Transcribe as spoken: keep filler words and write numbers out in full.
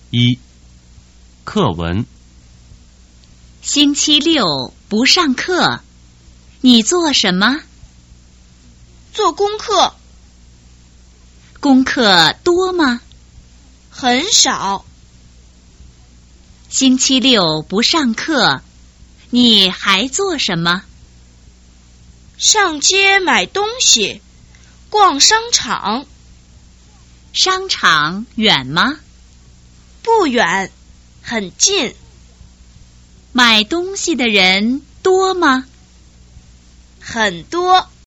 一、课文。 星期六不上课，你做什么？ 做功课。 功课多吗？ 很少。 星期六不上课，你还做什么？ 上街买东西，逛商场。 商场远吗？ 不远，很近。 买东西的人多吗？ 很多。